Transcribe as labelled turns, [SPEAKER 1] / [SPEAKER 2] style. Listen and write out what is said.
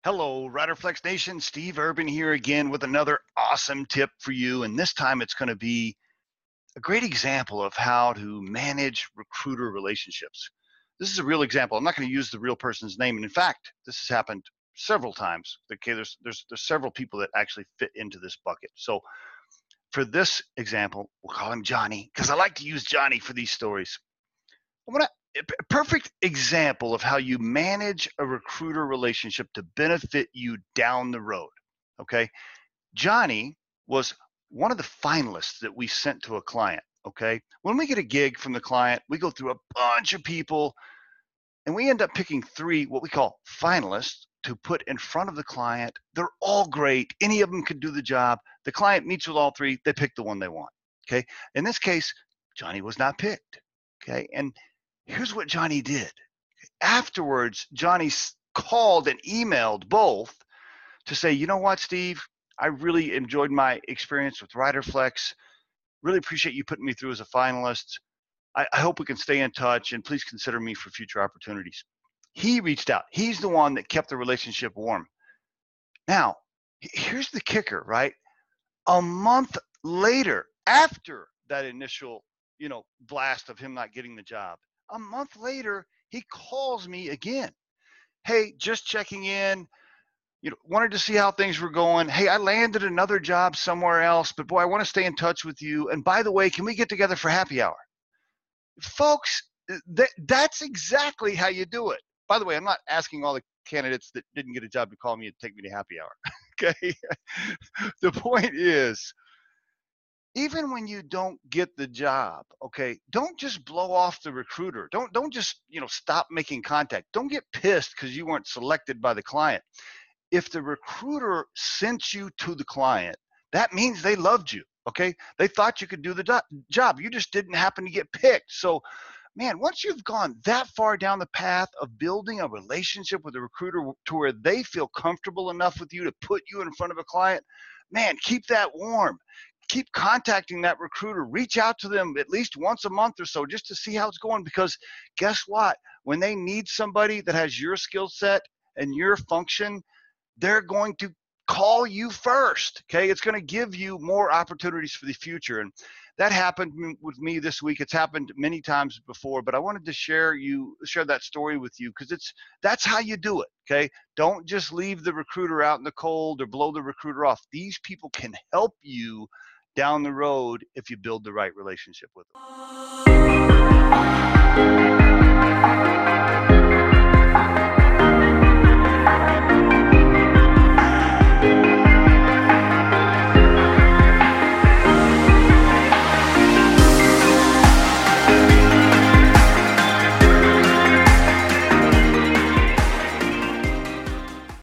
[SPEAKER 1] Hello, Riderflex Nation. Steve Urban here again with another awesome tip for you. And this time it's going to be a great example of how to manage recruiter relationships. This is a real example. I'm not going to use the real person's name. And in fact, this has happened several times. Okay, there's several people that actually fit into this bucket. So for this example, we'll call him Johnny because I like to use Johnny for these stories. A perfect example of how you manage a recruiter relationship to benefit you down the road. Okay. Johnny was one of the finalists that we sent to a client. Okay. When we get a gig from the client, we go through a bunch of people and we end up picking three, what we call finalists, to put in front of the client. They're all great. Any of them could do the job. The client meets with all three. They pick the one they want. Okay. In this case, Johnny was not picked. Okay. And here's what Johnny did. Afterwards, Johnny called and emailed both to say, you know what, Steve, I really enjoyed my experience with Riderflex. Really appreciate you putting me through as a finalist. I hope we can stay in touch and please consider me for future opportunities. He reached out. He's the one that kept the relationship warm. Now, here's the kicker, right? A month later, after that initial, blast of him not getting the job, a month later, he calls me again. Hey, just checking in. Wanted to see how things were going. Hey, I landed another job somewhere else, but boy, I want to stay in touch with you. And by the way, can we get together for happy hour? Folks, that's exactly how you do it. By the way, I'm not asking all the candidates that didn't get a job to call me and take me to happy hour. Okay. The point is, even when you don't get the job, okay, don't just blow off the recruiter. Don't just, stop making contact. Don't get pissed because you weren't selected by the client. If the recruiter sent you to the client, that means they loved you, okay? They thought you could do the job. You just didn't happen to get picked. So, man, once you've gone that far down the path of building a relationship with a recruiter to where they feel comfortable enough with you to put you in front of a client, man, keep that warm. Keep contacting that recruiter. Reach out to them at least once a month or so just to see how it's going, because guess what? When they need somebody that has your skill set and your function, they're going to call you first. Okay. It's going to give you more opportunities for the future. And that happened with me this week. It's happened many times before, but I wanted to share that story with you because that's how you do it. Okay. Don't just leave the recruiter out in the cold or blow the recruiter off. These people can help you down the road if you build the right relationship with them.